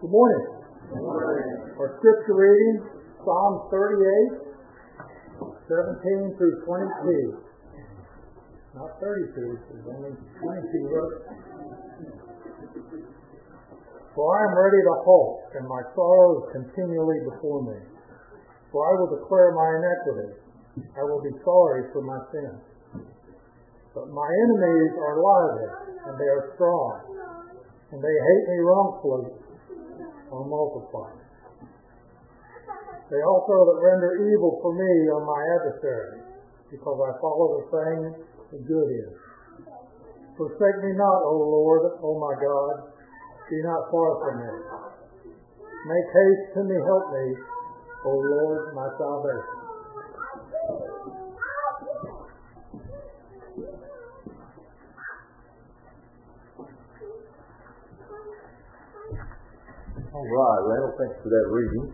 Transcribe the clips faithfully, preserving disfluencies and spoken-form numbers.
Good morning. Good morning. Our scripture reading, Psalm thirty-eight, seventeen through twenty-two. Not thirty-two, there's only twenty-two verses. For I am ready to halt, and my sorrow is continually before me. For I will declare my iniquity. I will be sorry for my sins. But my enemies are lively, and they are strong, and they hate me wrongfully, or multiply. They also that render evil for me are my adversaries, because I follow the thing that good is. Forsake me not, O Lord, O my God, be not far from me. Make haste to me, help me, O Lord, my salvation. All right, Randall, thanks for that reading.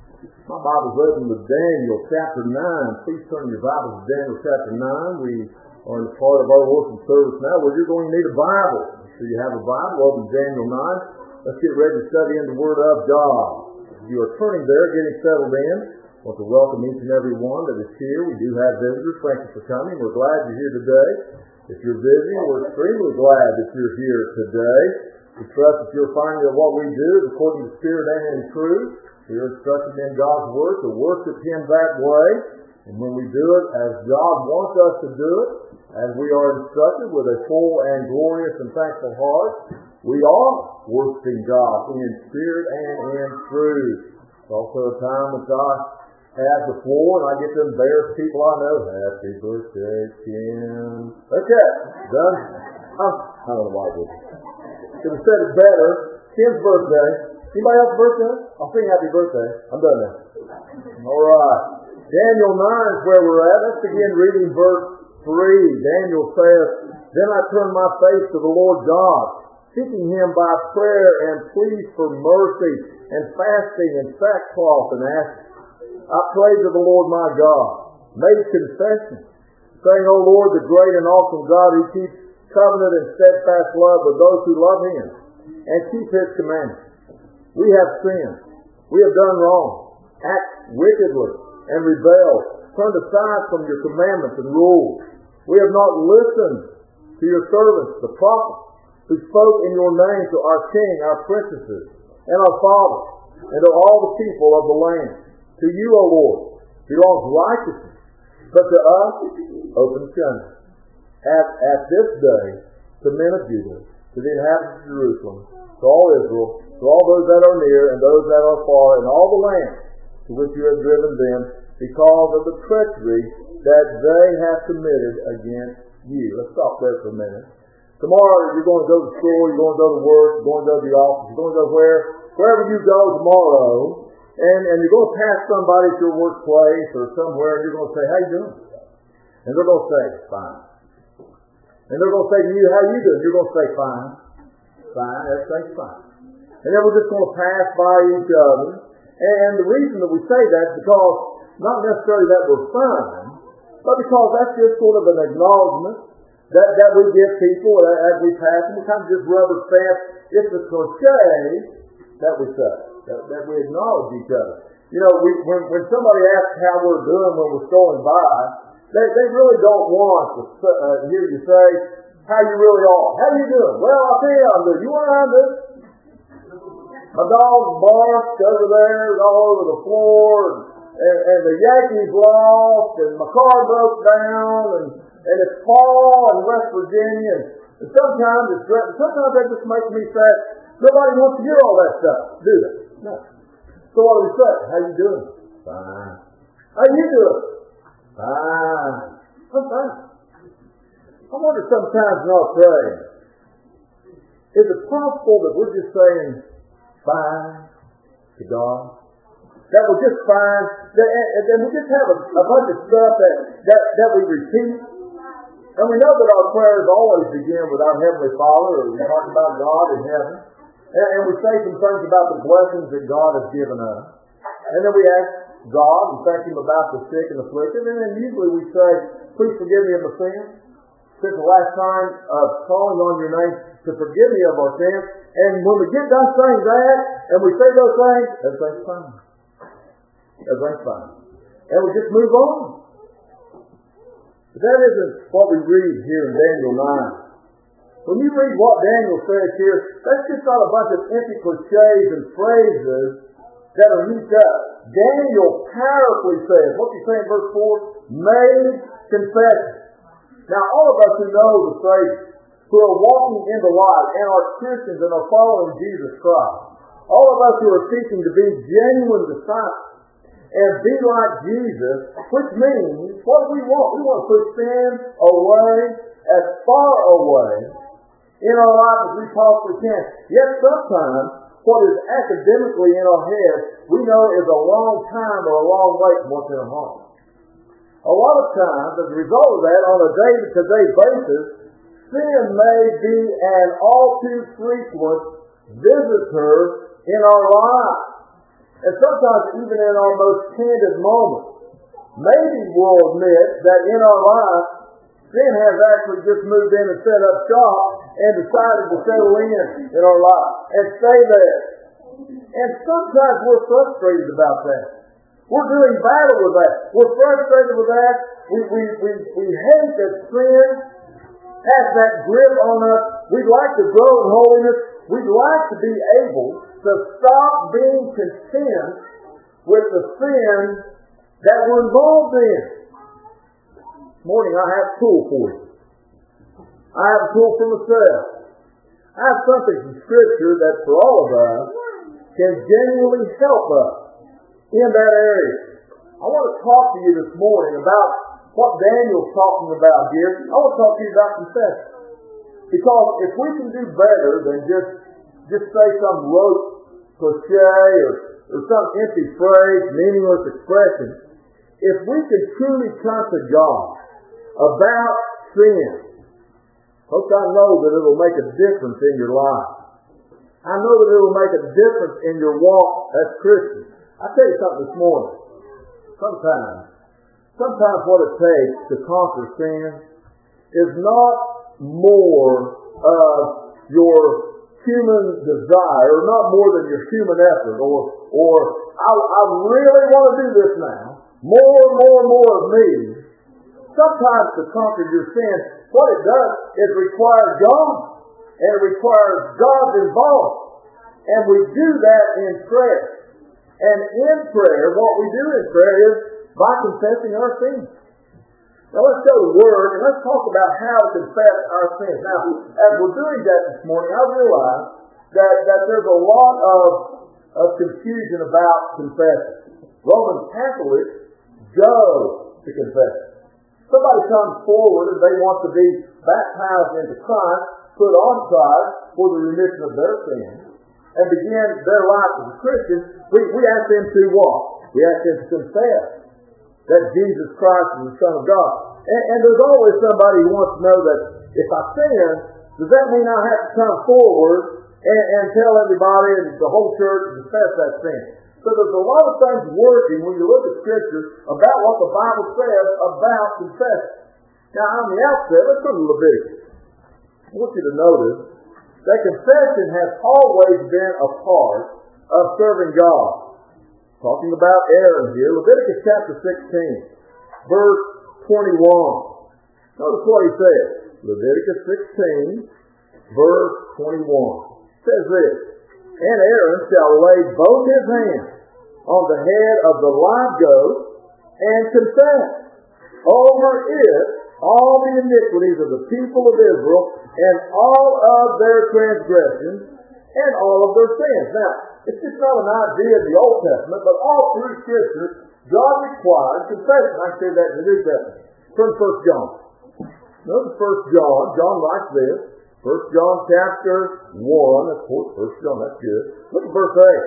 My Bible's open to Daniel chapter nine. Please turn your Bibles to Daniel chapter nine. We are in the part of our worship service now where you're going to need a Bible. So you have a Bible, open Daniel nine. Let's get ready to study in the Word of God. As you are turning there, getting settled in, I want to welcome each and every one that is here. We do have visitors. Thank you for coming. We're glad you're here today. If you're visiting, we're extremely glad that you're here today. We trust that you'll find that what we do is according to Spirit and in truth. We are instructed in God's Word to worship Him that way. And when we do it as God wants us to do it, as we are instructed with a full and glorious and thankful heart, we are worshiping God in spirit and in truth. It's also a time when God has the floor and I get to embarrass people I know. Happy birthday, Kim. Okay, done. Oh, I don't know why I did. Could have said it better. Kim's birthday. Anybody else's birthday? I'll sing happy birthday. I'm done now. All right. Daniel nine is where we're at. Let's begin reading verse three. Daniel says, Then I turned my face to the Lord God, seeking Him by prayer and pleas for mercy and fasting and sackcloth and ashes. I prayed to the Lord my God, made confession, saying, O Lord, the great and awesome God who keeps covenant and steadfast love with those who love Him and keep His commandments. We have sinned. We have done wrong, acted wickedly, and rebelled, turned aside from your commandments and rules. We have not listened to your servants, the prophets, who spoke in your name to our king, our princesses, and our fathers, and to all the people of the land. To you, O Lord, belongs righteousness, but to us, open shame. At, at this day, to men of Judah, to the inhabitants of Jerusalem, to all Israel, to all those that are near and those that are far, and all the land to which you have driven them, because of the treachery that they have committed against you. Let's stop there for a minute. Tomorrow you're going to go to school, you're going to go to work, you're going to go to the office, you're going to go where, wherever you go tomorrow, and, and you're going to pass somebody at your workplace or somewhere, and you're going to say, how you doing? And they're going to say, fine. And they're going to say to you, how you doing? You're going to say, fine. Fine, everything's fine. And then we're just going to pass by each other. And the reason that we say that is because, not necessarily that we're fine, but because that's just sort of an acknowledgement that, that we give people as we pass them. We kind of just rubber stamp. It's a cliche that we say, that, that we acknowledge each other. You know, we, when, when somebody asks how we're doing when we're strolling by, They, they really don't want to uh, hear you say how you really are. How you doing? Well, I'll tell you how I'm doing. You want to know I'm doing? My dog barked over there, all over the floor, and, and, and the Yankees lost, and my car broke down, and, and it's fall in West Virginia, and, and sometimes it's sometimes that just makes me sad. Nobody wants to hear all that stuff, do they? No. So what do we say? How you doing? Fine. How you doing? Fine. I'm fine. I wonder sometimes in our praying, is it possible that we're just saying fine to God? That we're just fine, that, and, and we just have a, a bunch of stuff that, that, that we repeat. And we know that our prayers always begin with our Heavenly Father, or we talk about God in heaven. And, and we say some things about the blessings that God has given us. And then we ask God and thank Him about the sick and afflicted. And then usually we say, please forgive me of my sins. Since the last time of calling on your name to forgive me of our sins. And when we get done saying that, and we say those things, everything's fine. Everything's fine. And we just move on. But that isn't what we read here in Daniel nine. When you read what Daniel says here, that's just not a bunch of empty cliches and phrases that are heaped up. Daniel powerfully says, what do you say in verse four? Made confession. Now, all of us who know the phrase, who are walking in the light and are Christians and are following Jesus Christ, all of us who are seeking to be genuine disciples and be like Jesus, which means, what do we want? We want to put sin away, as far away in our life as we possibly can. Yet sometimes, what is academically in our heads, we know is a long time or a long way from what's in our heart. A lot of times, as a result of that, on a day-to-day basis, sin may be an all too frequent visitor in our lives. And sometimes even in our most candid moments. Maybe we'll admit that in our life, sin has actually just moved in and set up shop and decided to settle in in our life and stay there. And sometimes we're frustrated about that. We're doing battle with that. We're frustrated with that. We, we, we, we hate that sin has that grip on us. We'd like to grow in holiness. We'd like to be able to stop being content with the sin that we're involved in. This morning I have a tool for you. I have a tool for myself. I have something from Scripture that for all of us can genuinely help us in that area. I want to talk to you this morning about what Daniel's talking about here. I want to talk to you about confession. Because if we can do better than just, just say some rote cliche or, or some empty phrase, meaningless expression, if we can truly come to God about sin, folks, I know that it will make a difference in your life. I know that it will make a difference in your walk as Christians. I'll tell you something this morning. Sometimes, sometimes what it takes to conquer sin is not more of your human desire, or not more than your human effort, or, or I, I really want to do this now. More and more and more of me. Sometimes to conquer your sin, what it does is require God. And it requires God's involvement. And we do that in prayer. And in prayer, what we do in prayer is by confessing our sins. Now let's go to the Word and let's talk about how to confess our sins. Now, as we're doing that this morning, I realize that, that there's a lot of, of confusion about confession. Roman Catholics go to confession. Somebody comes forward and they want to be baptized into Christ, put on Christ for the remission of their sins, and begin their life as a Christian. We, we ask them to what? We ask them to confess that Jesus Christ is the Son of God. And, and there's always somebody who wants to know that if I sin, does that mean I have to come forward and, and tell everybody and the whole church to confess that sin? So there's a lot of things working when you look at Scripture about what the Bible says about confession. Now, on the outset, let's go to Leviticus. I want you to notice that confession has always been a part of serving God. Talking about Aaron here, Leviticus chapter sixteen, verse twenty-one. Notice what he says. Leviticus sixteen, verse twenty-one. It says this, and Aaron shall lay both his hands on the head of the live goat and confess over it all the iniquities of the people of Israel and all of their transgressions and all of their sins. Now, it's just not an idea in the Old Testament, but all through Scripture, God requires confession. I say that in the New Testament. From First John. Notice First John. John writes this. First John chapter one. Of course, First John, that's good. Look at verse eight.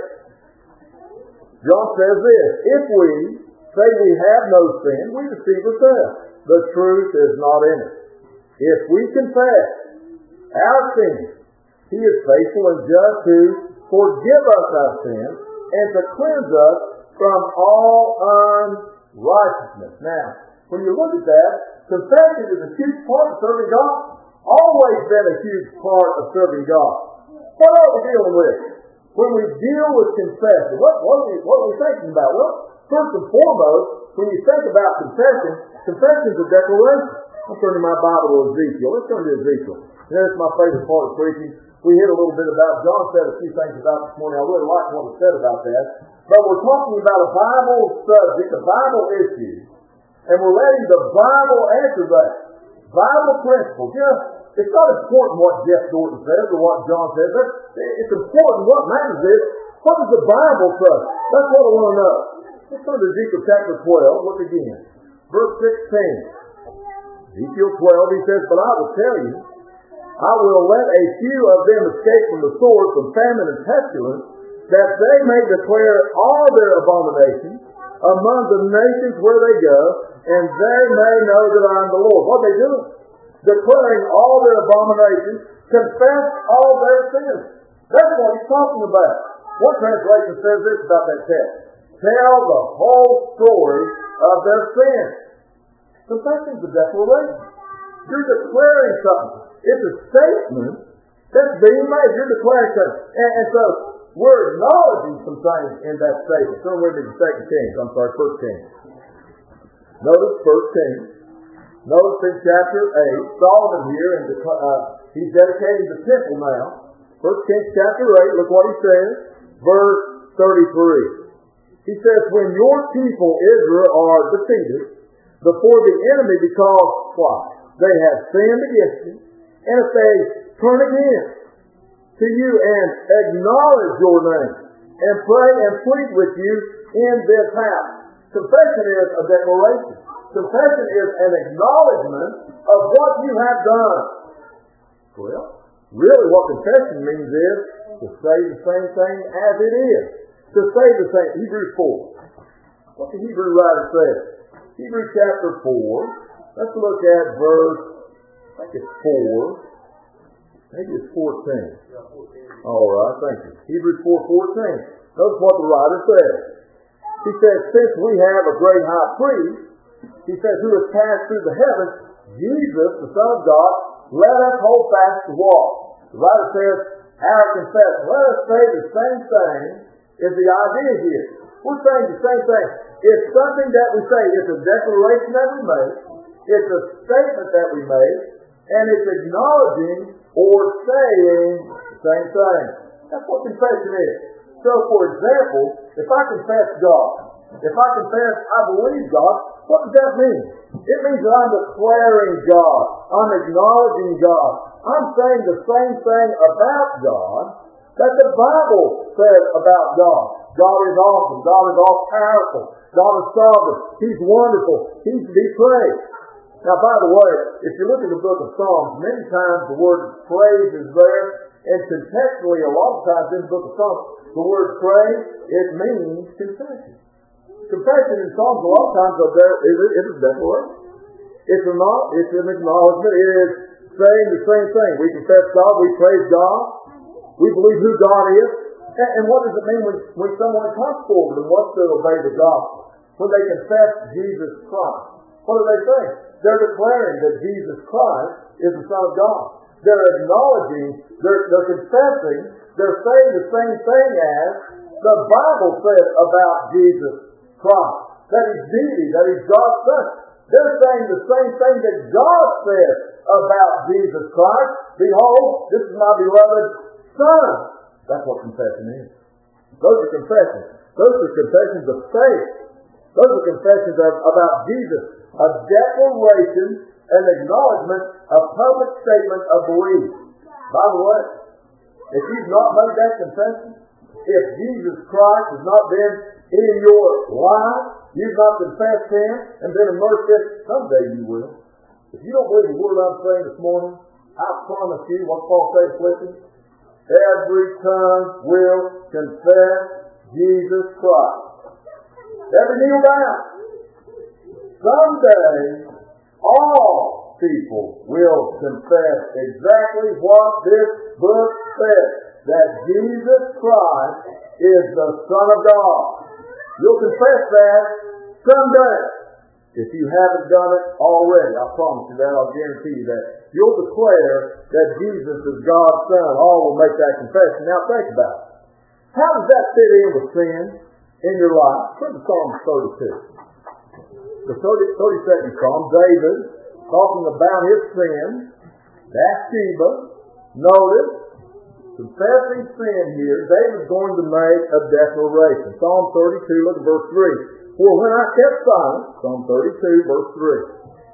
John says this, if we say we have no sin, we deceive ourselves. The truth is not in us. If we confess our sins, He is faithful and just to forgive us our sins and to cleanse us from all unrighteousness. Now, when you look at that, confession is a huge part of serving God. Always been a huge part of serving God. What are we dealing with? when we deal with confession, what, what, are we, what are we thinking about? Well, first and foremost, when you think about confession, confession is a declaration. I'm turning my Bible to Ezekiel. Let's turn to Ezekiel. There's my favorite part of preaching. We hit a little bit about, John said a few things about this morning. I really like what he said about that. But we're talking about a Bible subject, a Bible issue, and we're letting the Bible answer that. Bible principle. Just, it's not important what Jeff Norton says or what John says. That's, it's important. What matters is, what does the Bible say? That's what I want to know. Let's turn to Ezekiel chapter twelve. Look again. Verse sixteen. Ezekiel twelve, he says, but I will tell you, I will let a few of them escape from the sword, from famine and pestilence, that they may declare all their abominations among the nations where they go, and they may know that I am the Lord. What are they doing? Declaring all their abominations, confess all their sins. That's what he's talking about. One translation says this about that text. Tell the whole story of their sins. Confession is a declaration. You're declaring something. It's a statement that's being made. You're declaring something. And, and so, we're acknowledging some things in that statement. Turn with me to Second Kings. I'm sorry, First Kings. Notice First Kings. Notice in chapter eight, Solomon here, and uh, he's dedicating the temple now. First Kings chapter eight, look what he says. Verse thirty-three. He says, when your people Israel are defeated before the enemy because what? They have sinned against you, and if they turn again to you and acknowledge your name and pray and plead with you in this house. Confession is a declaration. Confession is an acknowledgement of what you have done. Well, really what confession means is to say the same thing as it is. To say the same. Hebrews four. What the Hebrew writer says. Hebrews chapter four. Let's look at verse, I think it's four. Maybe it's fourteen. All right, thank you. Hebrews four fourteen. Notice what the writer says. He says, since we have a great high priest, he says, who has passed through the heavens, Jesus, the Son of God, let us hold fast to what? The writer says, our confession. Let us say the same thing is the idea here. We're saying the same thing. It's something that we say. It's a declaration that we make. It's a statement that we make. And it's acknowledging or saying the same thing. That's what confession is. So, for example, if I confess God, if I confess I believe God, what does that mean? It means that I'm declaring God. I'm acknowledging God. I'm saying the same thing about God that the Bible says about God. God is awesome. God is all-powerful. God is sovereign. He's wonderful. He's to be praised. Now, by the way, if you look at the book of Psalms, many times the word praise is there, and contextually, a lot of times in the book of Psalms, the word praise, it means confession. Confession in Psalms, a lot of times are there, it is a declaration. It's a not, it's an acknowledgement. It is saying the same thing. We confess God, we praise God, we believe who God is. And, and what does it mean when, when someone comes forward and wants to obey the gospel? When they confess Jesus Christ. What do they say? They're declaring that Jesus Christ is the Son of God. They're acknowledging, they're, they're confessing, they're saying the same thing as the Bible says about Jesus Christ. That He's deity, that He's God's Son. They're saying the same thing that God says about Jesus Christ. Behold, this is my beloved Son. That's what confession is. Those are confessions. Those are confessions of faith. Those are confessions of, about Jesus. A declaration, an acknowledgement, a public statement of belief. By the way, if you've not made that confession, if Jesus Christ has not been in your life, you've not confessed Him and been immersed in, someday you will. If you don't believe the word I'm saying this morning, I promise you what Paul says in Philippians, every tongue will confess Jesus Christ. Every knee will bow. Someday, all people will confess exactly what this book says, that Jesus Christ is the Son of God. You'll confess that someday. If you haven't done it already, I promise you that, I'll guarantee you that. You'll declare that Jesus is God's Son. All will make that confession. Now think about it. fit in with sin in your life? Turn to Psalm thirty-two. The thirty-second Psalm, David, talking about his sin, Bathsheba, notice, confessing sin here, David's going to make a declaration. Psalm thirty-two, look at verse three. For when I kept silent, Psalm thirty-two, verse three.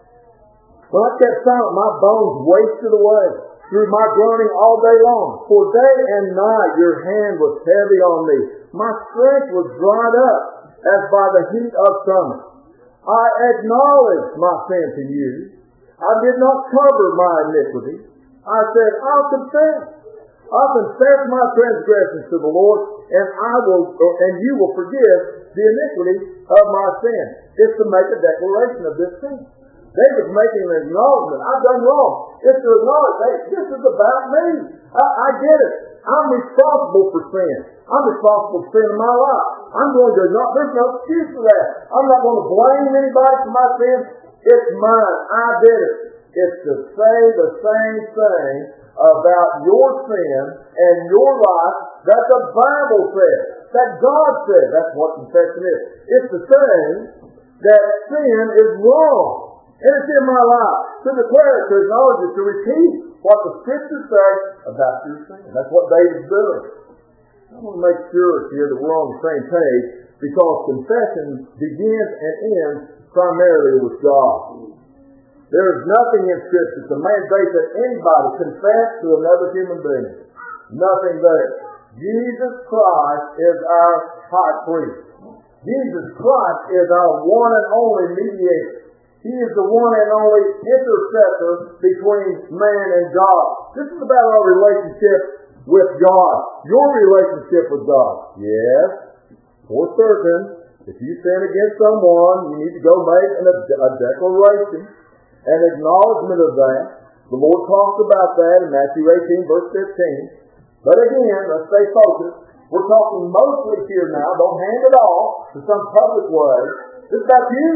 When I kept silent, my bones wasted away through my groaning all day long. For day and night your hand was heavy on me. My strength was dried up as by the heat of summer. I acknowledged my sin to you. I did not cover my iniquity. I said, I'll confess. I'll confess my transgressions to the Lord, and I will, and you will forgive the iniquity of my sin. It's to make a declaration of this sin. David's making an acknowledgement. I've done wrong. It's to acknowledge, hey, this is about me. I, I get it. I'm responsible for sin. I'm responsible for sin in my life. I'm going to not, there's no excuse for that. I'm not going to blame anybody for my sin. It's mine. I did it. It's to say the same thing about your sin and your life that the Bible says, that God said. That's what confession is. It's to say that sin is wrong. And it's in my life. To declare it, to acknowledge it, to repeat what the Scriptures say about your sin. That's what David's doing. I want to make sure here that we're on the same page, because confession begins and ends primarily with God. There is nothing in Scripture to mandate that anybody confess to another human being. Nothing there. Jesus Christ is our high priest. Jesus Christ is our one and only mediator. He is the one and only intercessor between man and God. This is about our relationship with God. Your relationship with God. Yes, for certain, if you sin against someone, you need to go make an, a declaration, an acknowledgement of that. The Lord talks about that in Matthew eighteen, verse fifteen. But again, let's stay focused. We're talking mostly here now. Don't hand it off to some public way. This is about you.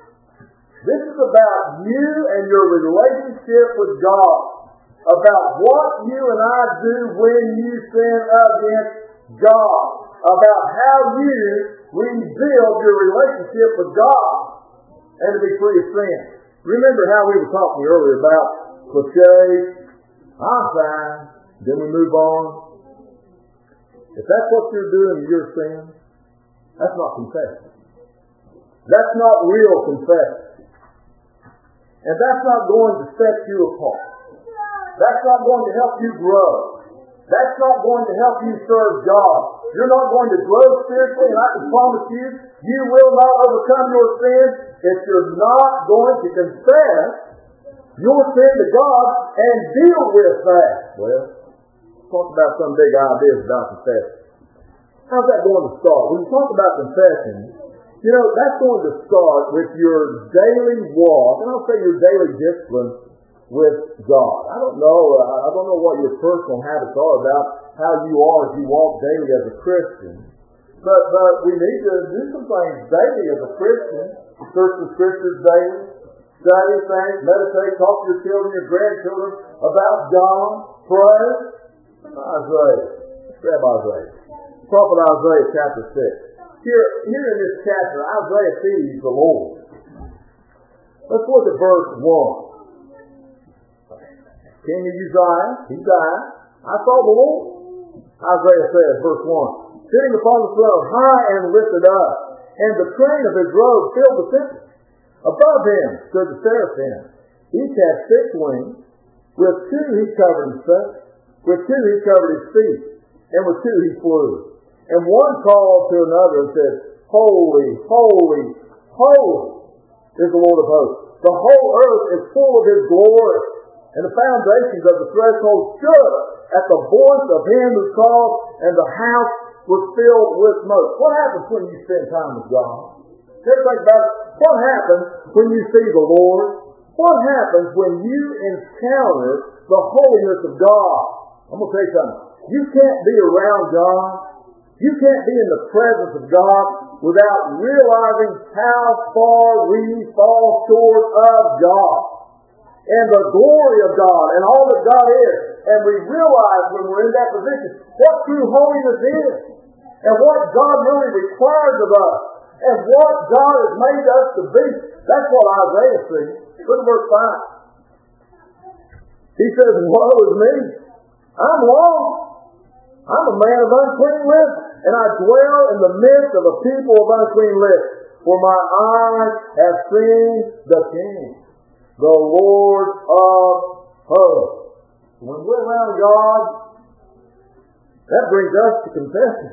This is about you and your relationship with God. About what you and I do when you sin against God. About how you rebuild your relationship with God and to be free of sin. Remember how we were talking earlier about cliches. I'm fine. Then we move on. If that's what you're doing in your sin, that's not confession. That's not real confession. And that's not going to set you apart. That's not going to help you grow. That's not going to help you serve God. You're not going to grow spiritually, and I can promise you, you will not overcome your sin if you're not going to confess your sin to God and deal with that. Well, talk about some big ideas about confession. How's that going to start? When you talk about confession, you know, that's going to start with your daily walk, and I'll say your daily discipline with God. I don't know, I don't know what your personal habits are about how you are as you walk daily as a Christian, but, but we need to do some things daily as a Christian. Search the Scriptures daily, study things, meditate, talk to your children, your grandchildren about God, pray. Isaiah, let's grab Isaiah. Prophet Isaiah chapter six. Here, here in this chapter, Isaiah sees the Lord. Let's look at verse one. King of Uzziah, he died. I saw the Lord. Isaiah says, verse one, sitting upon the throne, high and lifted up, and the train of his robe filled the temple. Above him stood the seraphim. Each had six wings. With two he covered his face. With two he covered his feet. And with two he flew. And one called to another and said, Holy, holy, holy is the Lord of hosts. The whole earth is full of his glory. And the foundations of the threshold stood at the voice of him who called, and the house was filled with smoke. What happens when you spend time with God? Just think about it. What happens when you see the Lord? What happens when you encounter the holiness of God? I'm going to tell you something. You can't be around God. You can't be in the presence of God without realizing how far we fall short of God and the glory of God and all that God is. And we realize when we're in that position what true holiness is. and what God really requires of us, and what God has made us to be. That's what Isaiah sees. Look at verse five. He says, woe is me. I'm lost. I'm a man of unclean lips, and I dwell in the midst of a people of unclean lips. For my eyes have seen the King, the Lord of hosts. When we're around God, that brings us to confession,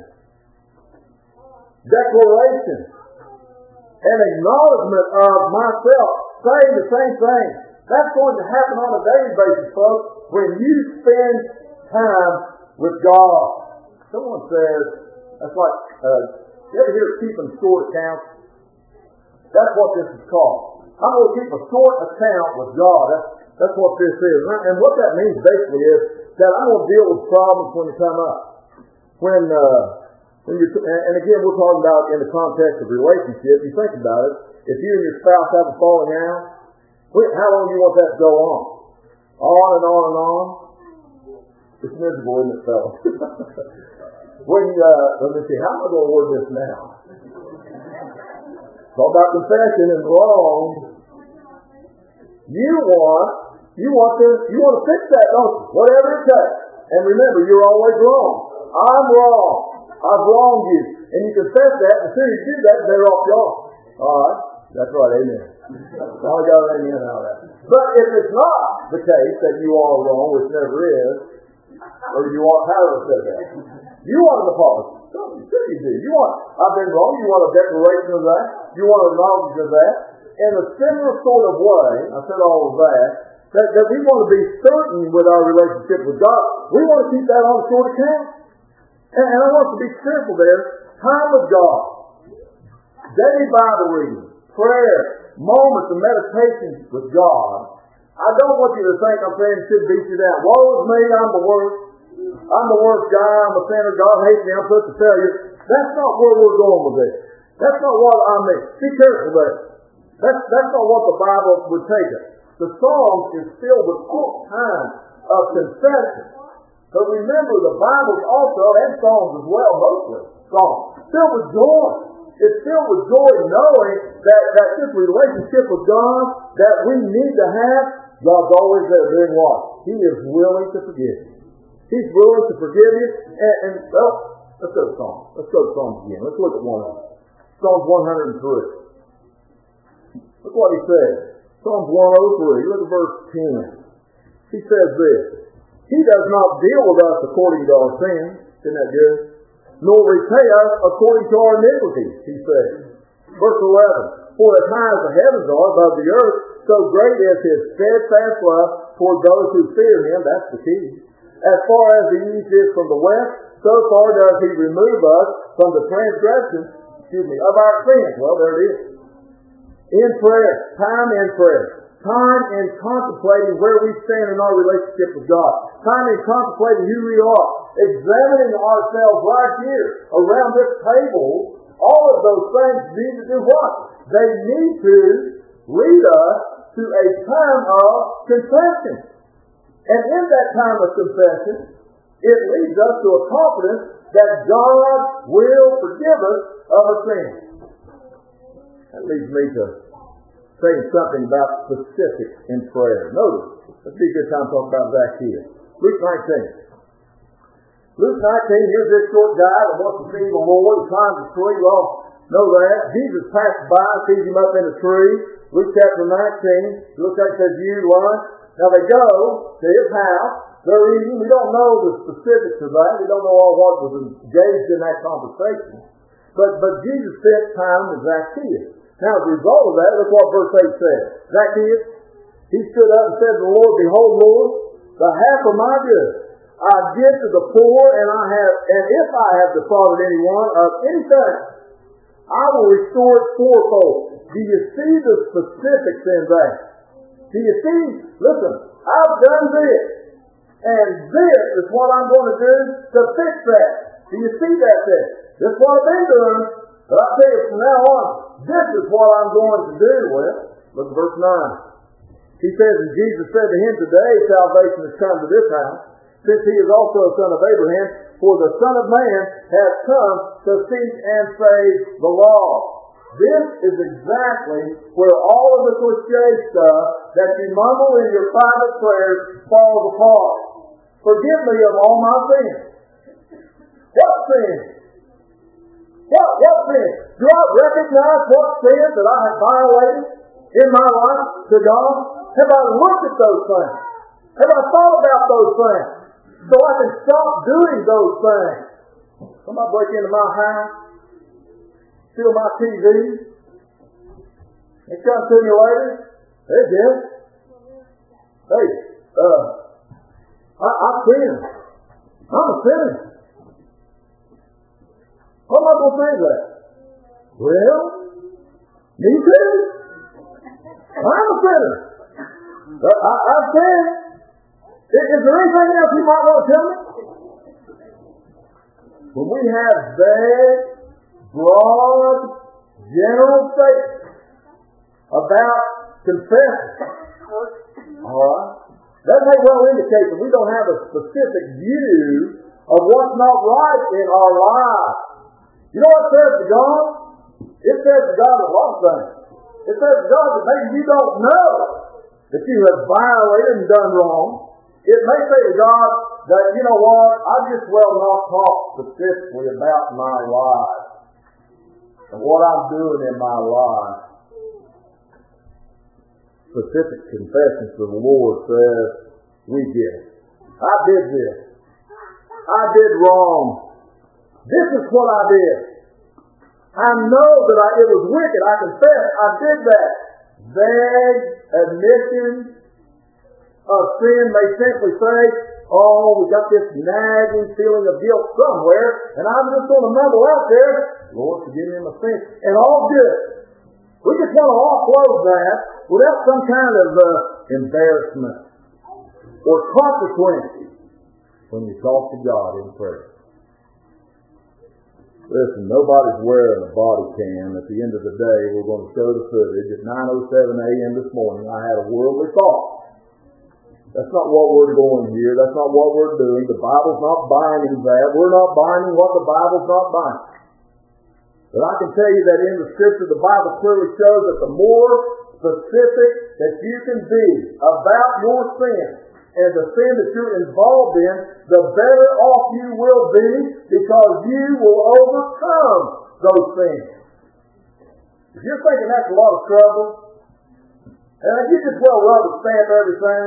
declaration, and acknowledgement of myself, saying the same thing. That's going to happen on a daily basis, folks, when you spend time with God. Someone says, that's like, uh, you ever hear of keeping short accounts? That's what this is called. I'm going to keep a short account with God. That's, that's what this is. And what that means basically is that I'm going to deal with problems when they come up. When, uh, when you and again, we're talking about in the context of relationship. You think about it. If you and your spouse have a falling out, how long do you want that to go on? On and on and on? It's miserable, isn't it, fellas? when, uh, let me see, how am I going to word this now? It's all about confession and wrong. You want, you want to, you want to fix that, don't you? Whatever it takes. And remember, you're always wrong. I'm wrong. I've wronged you. And you confess that, and as soon as you do that, they're off your arm. All right? That's right, amen. I got an amen out of that. But if it's not the case that you are wrong, which never is, or you want, how do I say that? You want an apology. You sure you do. You want, I've been wrong. You want a declaration of that. You want a knowledge of that. In a similar sort of way, I said all of that, that, that we want to be certain with our relationship with God. We want to keep that on a short account. And, and I want to be careful there. Time with God. Daily Bible reading. Prayer. Moments of meditation with God. I don't want you to think I'm saying it should beat you down. Woe is me, I'm the worst. I'm the worst guy, I'm a sinner, God hates me, I'm supposed to tell you. That's not where we're going with this. That's not what I mean. Be careful there. That's, that's not what the Bible would take us. The Psalms is filled with all kinds of confession. But remember, the Bible also, and Psalms as well, mostly, Psalms, filled with joy. It's filled with joy knowing that, that this relationship with God that we need to have, God's always there doing what? He is willing to forgive you. He's willing to forgive you. And, and well, let's go to Psalms. Let's go to Psalms again. Let's look at one of them. Psalms one hundred three. Look what he says. Psalms one oh three. Look at verse ten. He says this. He does not deal with us according to our sins. Isn't that good? Nor repay us according to our iniquities, he says. Verse eleven. For as high as the heavens are above the earth, so great is his steadfast love toward those who fear him. That's the key. As far as the east is from the west, so far does he remove us from the transgression, excuse me, of our sins. Well, there it is. In prayer, time in prayer, time in contemplating where we stand in our relationship with God, time in contemplating who we are, examining ourselves right here around this table. All of those things need to do what? They need to lead us to a time of confession. And in that time of confession, it leads us to a confidence that God will forgive us of our sins. That leads me to saying something about specifics in prayer. Notice, let's be a good time to talk about Zacchaeus. Luke nineteen. Luke nineteen, here's this short guy that wants to see the Lord. He climbs the tree. Well, know that. Jesus passes by, sees him up in the tree. Luke chapter nineteen. Looks like it says, you, lunch. Now they go to his house. They're eating. We don't know the specifics of that. We don't know all what was engaged in that conversation. But, but Jesus spent time with Zacchaeus. Now, as a result of that, look what verse eight says. Zacchaeus, he stood up and said to the Lord, behold, Lord, the half of my goods I give to the poor, and I have, and if I have defrauded anyone of anything, I will restore it fourfold. Do you see the specifics in that? Do you see? Listen, I've done this, and this is what I'm going to do to fix that. Do you see that there? This is what I've been doing, but I tell you from now on, this is what I'm going to do with. Look at verse nine. He says, and Jesus said to him, today salvation has come to this house, since he is also a son of Abraham, for the Son of Man has come to seek and save the lost. This is exactly where all of the cliche stuff that you mumble in your private prayers falls apart. Forgive me of all my sins. What sins? What, what sins? Do I recognize what sins that I have violated in my life to God? Have I looked at those things? Have I thought about those things? So I can stop doing those things. Somebody break into my house, steal my T V, and come to me later. Hey, Jim. Hey, uh, I, I sin. I'm a sinner. How am I going to say that? Well, me too. I'm a sinner. But I, I've sinned. Is, is there anything else you might want to tell me? When we have vague, broad, general statements about confession, all right, that may well indicate that we don't have a specific view of what's not right in our lives. You know what it says to God? It says to God a lot of things. It says to God that maybe you don't know that you have violated and done wrong. It may say to God that, you know what, I just well not talk specifically about my life and what I'm doing in my life. Specific confessions to the Lord says, we get it. I did this. I did wrong. This is what I did. I know that I, it was wicked. I confess I did that. Vague admission of sin may simply say, oh, we got this nagging feeling of guilt somewhere, and I'm just going to mumble out there, Lord, forgive me my sin, and all good. We just want to offload that without some kind of uh, embarrassment or consequence when you talk to God in prayer. Listen, nobody's wearing a body cam. At the end of the day, we're going to show the footage. At nine oh seven a.m. this morning, I had a worldly thought. That's not what we're doing here. That's not what we're doing. The Bible's not binding that. We're not binding what the Bible's not binding. But I can tell you that in the Scripture, the Bible clearly shows that the more specific that you can be about your sin and the sin that you're involved in, the better off you will be, because you will overcome those things. If you're thinking that's a lot of trouble, and you just well rubber stamp everything,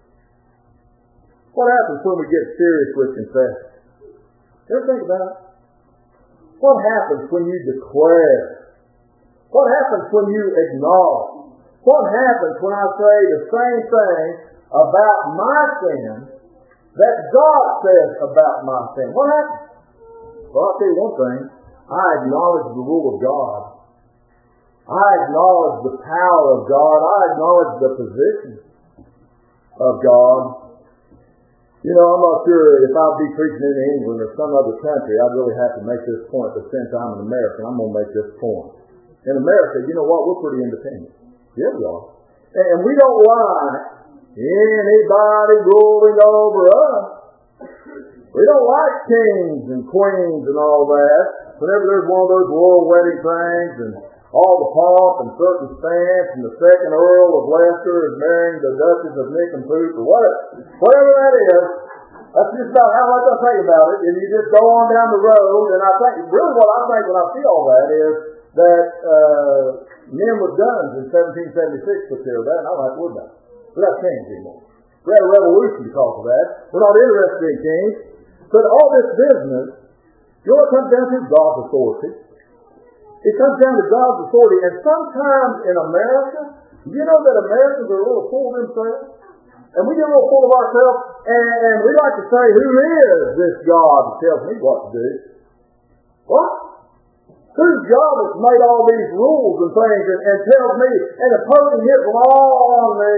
what happens when we get serious with confession? Ever think about it? What happens when you declare? What happens when you acknowledge? What happens when I say the same thing about my sin that God says about my sin? What happens? Well, I'll tell you one thing. I acknowledge the rule of God. I acknowledge the power of God. I acknowledge the position of God. You know, I'm not sure if I'll be preaching in England or some other country, I'd really have to make this point, but since I'm an American, I'm going to make this point. In America, you know what? We're pretty independent. Yeah, we are. And we don't like anybody ruling over us. We don't like kings and queens and all that. Whenever there's one of those royal wedding things and all the pomp and circumstance and the second Earl of Leicester is marrying the Duchess of Nincompoop or whatever, whatever that is, that's just about how much I think about it. And you just go on down the road, and I think, really what I think when I see all that is that uh, men with guns in seventeen seventy-six took care of that, and I don't have to worry about it. We're not kings anymore. We had a revolution because of that. We're not interested in kings. But all this business, you know what it comes down to? God's authority. It comes down to God's authority. And sometimes in America, you know that Americans are a little full of themselves? And we get a little full of ourselves, and, and we like to say, who is this God that tells me what to do? What? Whose God has made all these rules and things and, and tells me and imposing it from all on me?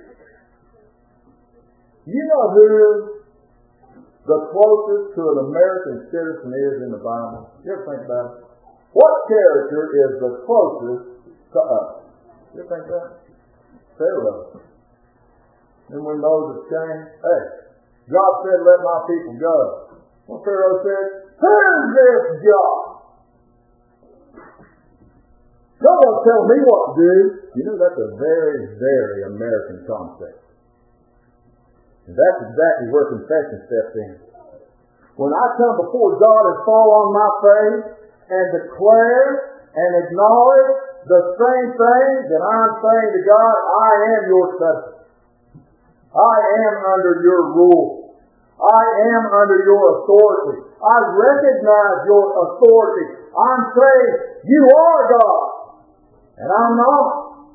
You know who the closest to an American citizen is in the Bible? You ever think about it? What character is the closest to us? You ever think about it? Pharaoh. And when Moses came, hey, God said, let my people go. Well, Pharaoh said, who is this God? Someone tell me what to do. You know, that's a very, very American concept. And that's exactly where confession steps in. When I come before God and fall on my face and declare and acknowledge the same thing that I'm saying to God, I am your subject. I am under your rule. I am under your authority. I recognize your authority. I'm saying, you are God, and I'm not.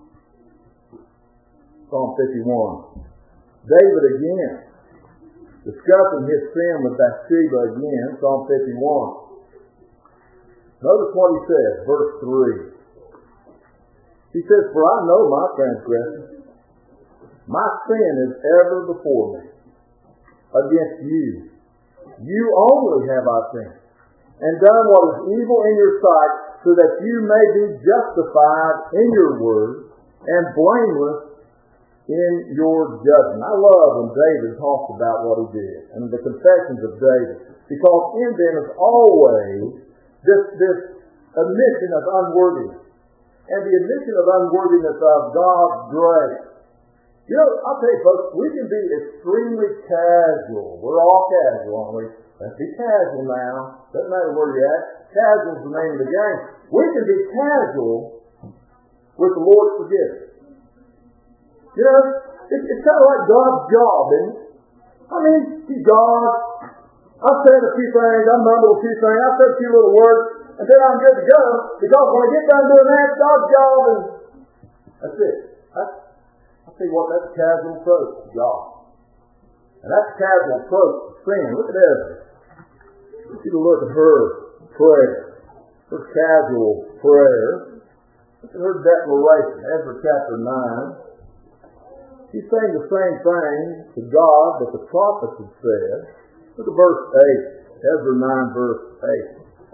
Psalm fifty-one. David again, discussing his sin with Bathsheba again, Psalm fifty-one. Notice what he says, verse three. He says, for I know my transgression. My sin is ever before me. Against you. You only have I sinned, and done what is evil in your sight, so that you may be justified in your word, and blameless in your judgment. I love when David talks about what he did, and the confessions of David, because in them is always this, this admission of unworthiness, and the admission of unworthiness of God's grace. You know, I'll tell you folks, we can be extremely casual. We're all casual, aren't we? Let's be casual now. Doesn't matter where you're at. Casual's the name of the game. We can be casual with the Lord's forgiveness. You know, it, it's kind of like God's job, isn't it? I mean, He's God. I've said a few things, I mumbled a few things, I've said a few little words, and then I'm good to go, because when I get done doing that, it's God's job, and that's it. That's, I'll tell you what, that's a casual approach to God. And that's a casual approach to sin. Look at Ezra. I want you to look at her prayer, her casual prayer. Look at her declaration, Ezra chapter nine. She's saying the same thing to God that the prophets had said. Look at verse eight. Ezra nine, verse eight.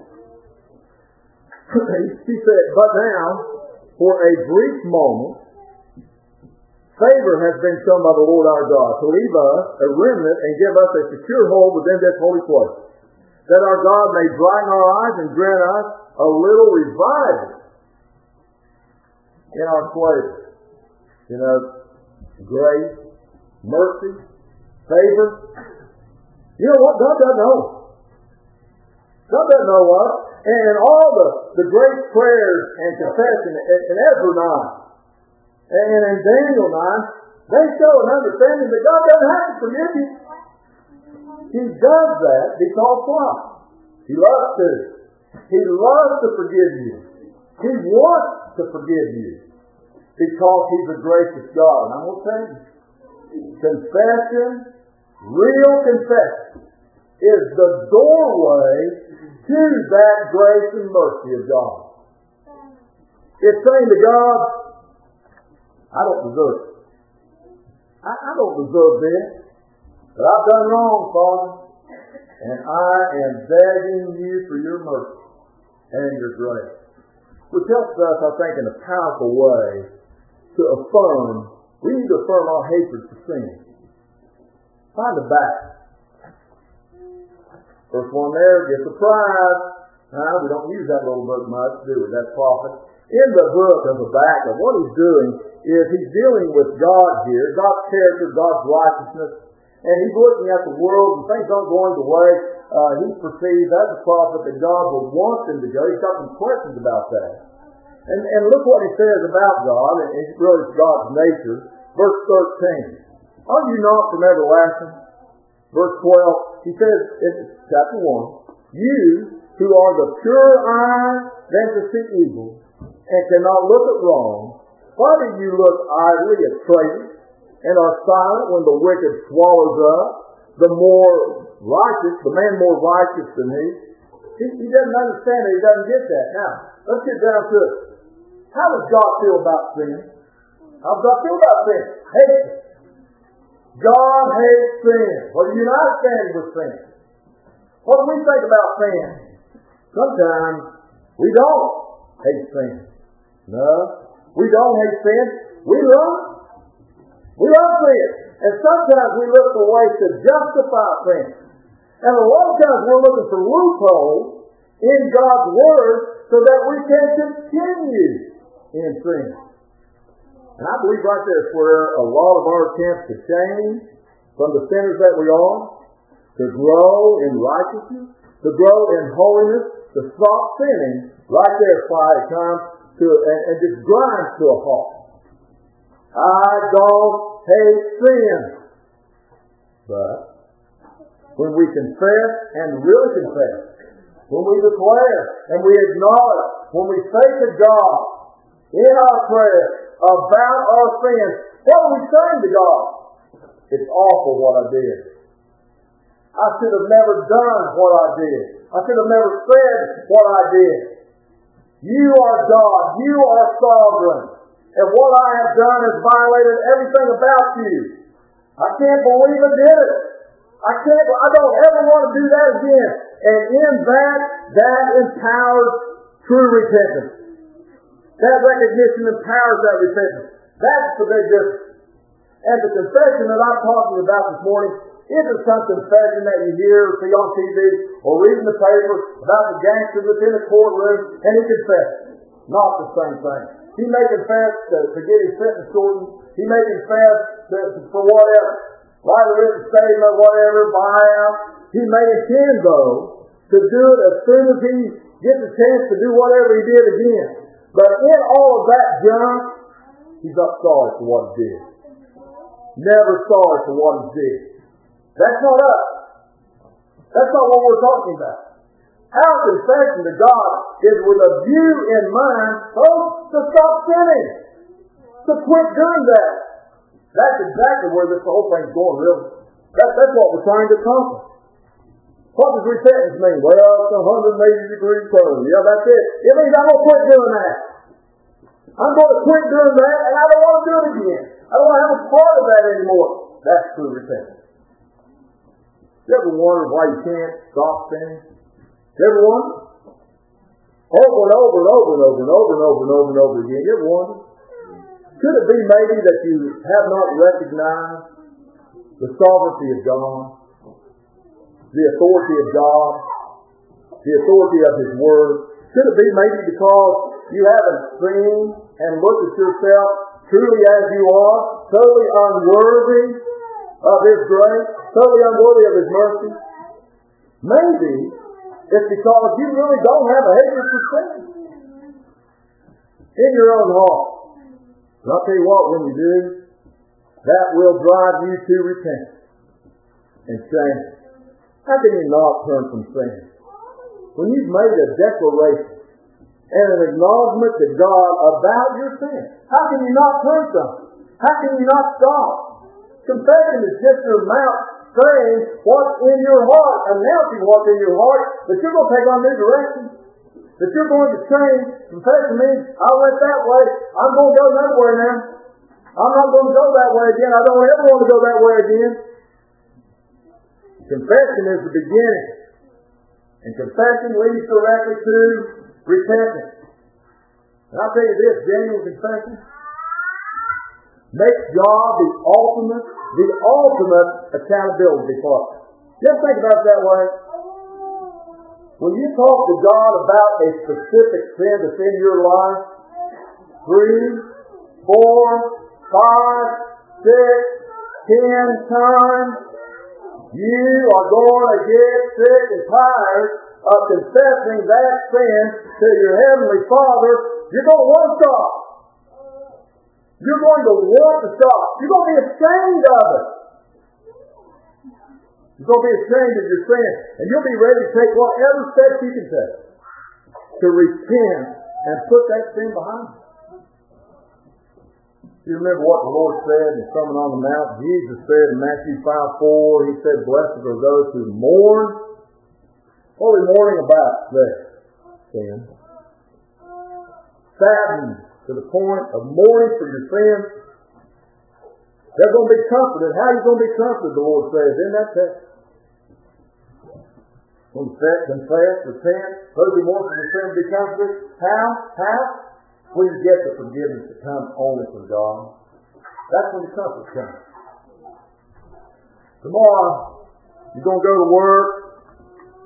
She said, but now, for a brief moment, favor has been shown by the Lord our God to leave us a remnant and give us a secure hold within this holy place, that our God may brighten our eyes and grant us a little revival in our slavery. You know, grace, mercy, favor. You know what? God doesn't know. God doesn't know what. And all the, the great prayers and confession in Ezra nine and in Daniel nine, they show an understanding that God doesn't have to forgive you. He does that because what? He loves to. He loves to forgive you. He wants to forgive you because He's a gracious God. And I'm going to tell you, confession, real confession, is the doorway to that grace and mercy of God. It's saying to God, I don't deserve it. I, I don't deserve this. But I've done wrong, Father. And I am begging you for your mercy and your grace. Which helps us, I think, in a powerful way to affirm. We need to affirm our hatred for sin. Find the back. First one there, get the prize. Now, we don't use that little book much, do we? That prophet. In the book of Habakkuk, what he's doing is he's dealing with God here, God's character, God's righteousness, and he's looking at the world and things aren't going the way uh, he perceives as a prophet that God would want them to go. He's got some questions about that. And, and look what he says about God, and it's really God's nature. Verse thirteen, are you not from everlasting? Verse twelve, he says in chapter one, you who are the pure eyes than to see evil, and cannot look at wrong, why do you look idly at traitors, and are silent when the wicked swallows up the more righteous, the man more righteous than he? He, he doesn't understand it, he doesn't get that. Now, let's get down to it. How does God feel about sin? How does God feel about sin? Hate it. God hates sin. Well, you're not standing with sin. What do we think about sin? Sometimes we don't hate sin. No, we don't hate sin. We love it. We love sin. And sometimes we look for ways to justify sin. And a lot of times we're looking for loopholes in God's Word so that we can continue in sin. And I believe right there is where a lot of our attempts to change from the sinners that we are, to grow in righteousness, to grow in holiness, to stop sinning, right there is why it comes to, and, and just grinds to a halt. I don't hate sin. But when we confess and really confess, when we declare and we acknowledge, when we say to God in our prayer about our sins, what are we saying to God? It's awful what I did. I should have never done what I did. I should have never said what I did. You are God. You are sovereign. And what I have done has violated everything about you. I can't believe I did it. I can't, I don't ever want to do that again. And in that, that empowers true repentance. That recognition empowers that repentance. That's the big difference. And the confession that I'm talking about this morning isn't some confession that you hear or see on T V or read in the paper about the gangster that's in the courtroom and he confesses. Not the same thing. He may confess to, to get his sentence shortened. He may confess to, for whatever. Write a written statement, whatever, buy out. He may intend, though, to do it as soon as he gets a chance to do whatever he did again. But in all of that junk, he's not sorry for what he did. Never sorry for what he did. That's not us. That's not what we're talking about. Our confession to God is with a view in mind, folks, to stop sinning. To quit doing that. That's exactly where this whole thing's going, really. That, that's what we're trying to accomplish. What does repentance mean? Well, it's a one hundred eighty degree turn. Yeah, that's it. It means I'm going to quit doing that. I'm going to quit doing that, and I don't want to do it again. I don't want to have a part of that anymore. That's true repentance. You ever wonder why you can't stop sinning? You ever wonder? Over and over and over and over and over and over and over and over again. You ever wonder? Could it be maybe that you have not recognized the sovereignty of God, the authority of God, the authority of His Word? Could it be maybe because you haven't seen and looked at yourself truly as you are, totally unworthy of His grace, totally unworthy of His mercy? Maybe it's because you really don't have a hatred for sin in your own heart. And I'll tell you what, when you do, that will drive you to repentance and change. How can you not turn from sin? When you've made a declaration and an acknowledgement to God about your sin, how can you not turn from it? How can you not stop? Confession is just your mouth saying what's in your heart, announcing what's in your heart, that you're going to take on new direction. That you're going to change. Confession means, I went that way, I'm going to go another way now. I'm not going to go that way again. I don't ever want to go that way again. Confession is the beginning. And confession leads directly to repentance. And I'll tell you this, genuine confession makes God the ultimate, the ultimate accountability partner. Just think about it that way. When you talk to God about a specific sin that's in your life, three, four, five, six, ten times, you are going to get sick and tired of confessing that sin to your Heavenly Father. You're going to want to stop. You're going to want to stop. You're going to be ashamed of it. You're going to be ashamed of your sin. And you'll be ready to take whatever steps you can take to repent and put that sin behind you. You remember what the Lord said in the Sermon on the Mount? Jesus said in Matthew five four, He said, blessed are those who mourn. What are we mourning about there? Sin. Saddened to the point of mourning for your sins. They're going to be comforted. How are you going to be comforted, the Lord says in that text? Confess, confess, repent, those who mourn for your sins be comforted. How? How? When you get the forgiveness that comes only from God. That's when the comfort comes. Tomorrow, you're going to go to work,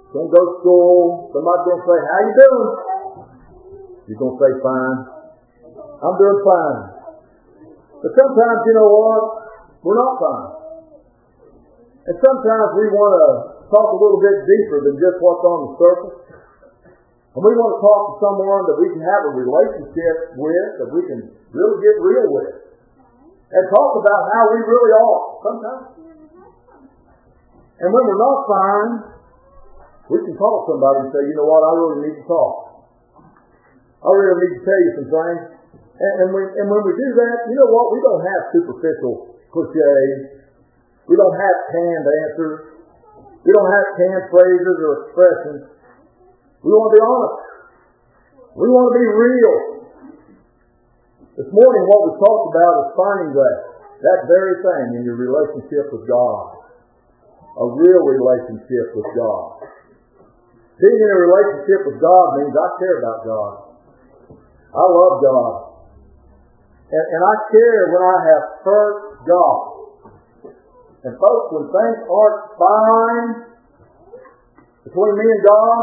Gonna go to school. Somebody's gonna say, how you doing? You're gonna say, fine. I'm doing fine. But sometimes, you know what? We're not fine. And sometimes we want to talk a little bit deeper than just what's on the surface. And we want to talk to someone that we can have a relationship with, that we can really get real with. And talk about how we really are sometimes. And when we're not fine, we can call somebody and say, you know what, I really need to talk. I really need to tell you some things. And, and, we, and when we do that, you know what, we don't have superficial cliches. We don't have canned answers. We don't have canned phrases or expressions. We want to be honest. We want to be real. This morning what we talked about is finding that, that very thing in your relationship with God. A real relationship with God. Being in a relationship with God means I care about God. I love God. And, and I care when I have first God. And folks, when things aren't fine between me and God,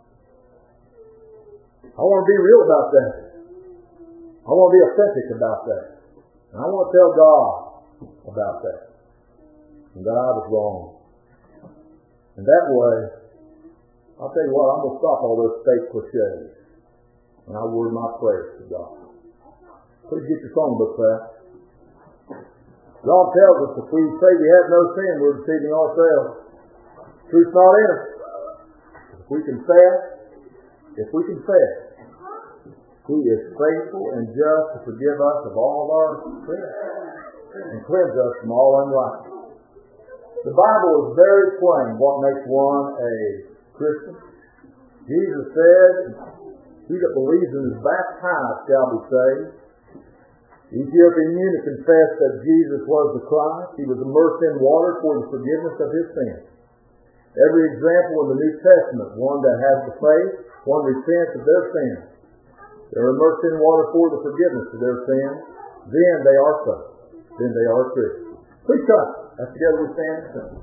I want to be real about that. I want to be authentic about that. And I want to tell God about that. And that I was wrong. And that way, I'll tell you what, I'm going to stop all those fake cliches. And I'll word my prayers to God. Please get your songbook back. God tells us if we say we have no sin, we're deceiving ourselves. Truth's not in us. If we confess, if we confess, He is faithful and just to forgive us of all of our sins and cleanse us from all unrighteousness. The Bible is very plain what makes one a Christian. Jesus said, he that believes and is baptized shall be saved. Each Ethiopian eunuch confessed that Jesus was the Christ. He was immersed in water for the forgiveness of his sins. Every example in the New Testament, one that has the faith, one repents of their sins. They're immersed in water for the forgiveness of their sins. Then they are saved. Then they are Christians. Please come. That's together we stand and sing.